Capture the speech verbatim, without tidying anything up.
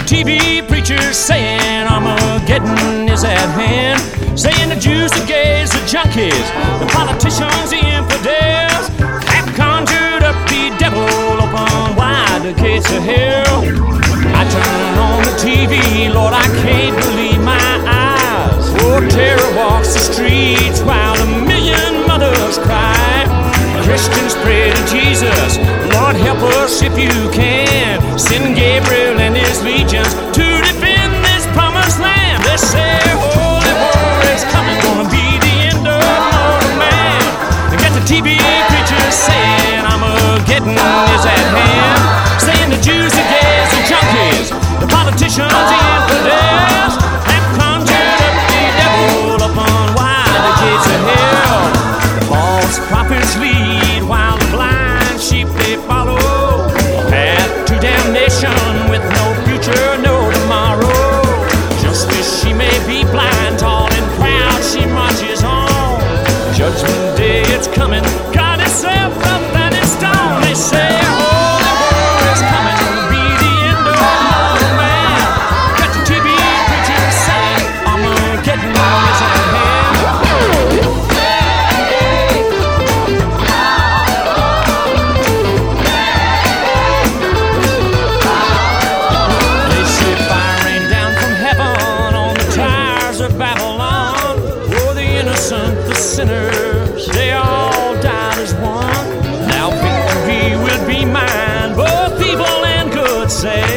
T V preachers saying Armageddon is at hand, saying the Jews, the gays, the junkies, the politicians, the infidels have conjured up the devil, open wide the gates of hell. I turn on the T V, Lord, I can't believe my eyes. Oh, terror walks the streets while a million mothers cry. Christians pray to Jesus, Lord, help us if you can. Send Gabriel and his legions to defend this promised land. They say holy war is coming, gonna be the end of mortal man. They got the T V preachers saying Armageddon is at hand, saying the Jews, the gays, the junkies, the politicians, the infidels have conjured up the devil upon wide the gates of hell. The false prophets lead while the blind sheep they follow, a path to damnation with no future, no tomorrow. Just as she may be blind, tall and proud, she marches on. Judgment day, it's coming, God himself up that is stone. They say holy war is coming, gonna be the end of mortal man. Got the T V preachers saying Armageddon is at hand. They say fire rain down from heaven on the towers of Babylon. Oh, the innocent, the sinners, they all died as one. Now victory will be mine, both evil and good say.